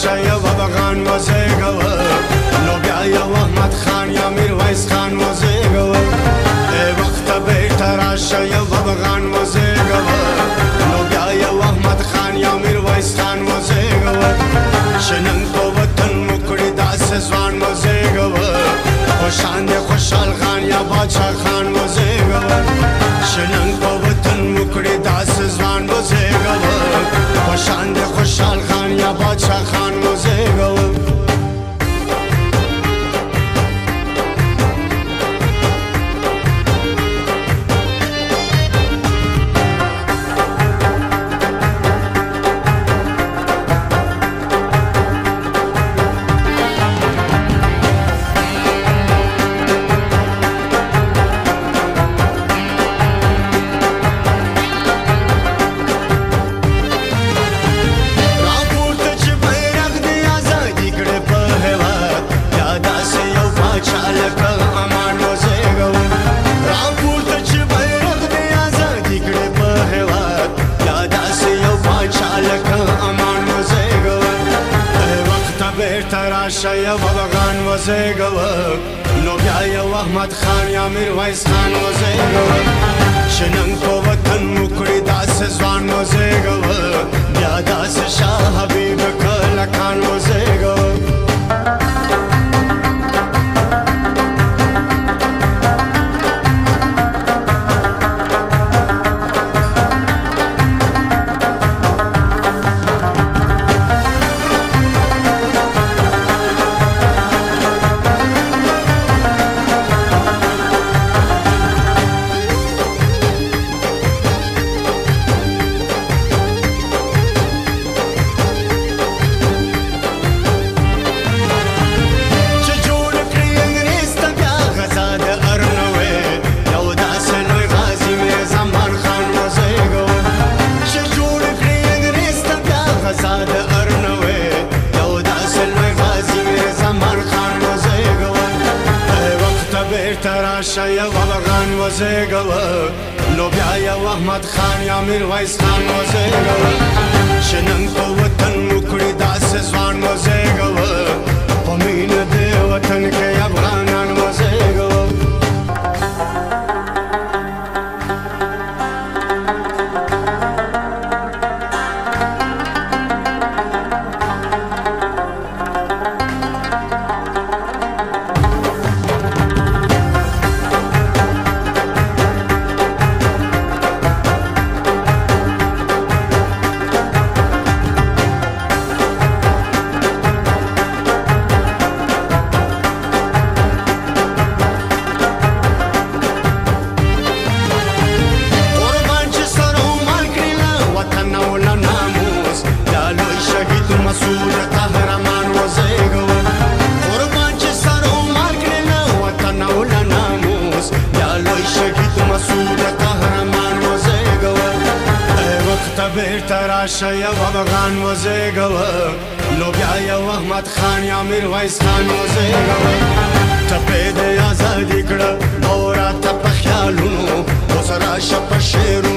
راشه یو افغان وزیږوه نو بیا یو احمد خان یا میرویس خان وزیږوه ای وخته بیرته راشه یو افغان وزیږوه نو بیا یو احمد خان یا میرویس خان وزیږوه چې نن په وطن مو کړي داسې ځوان وزیږوه خوشان دی خوشحال خان یا بادشاه خان وزیږوه چې نن په وطن مو کړي داسې ځوان وزیږوه خوشان دی خوشحال خان یا بادشاه خان وزیږوه راشه یو افغان وزیږوه نو بیا یو احمد خان یا میرویس خان وزیږوه چې نن په وطن مو کړي داسې ځوان وزیږوه بیا داسې شاه حبیب کلکان وزیږوه راشه یو افغان وزیږوه نو بیا یو احمد خان یا میرویس خان وزیږوه چې نن په وطن مو کړي داسې ځوان وزیږوه په مینه دې وطن کې افغانان وزیږوه بیرته راشه یو افغان وزیږوه نو بیا یو احمد خان یا میرویس خان وزیږوه ټپې دې ازادي کړه او راته په خیالونو اوس راشه په شعرونو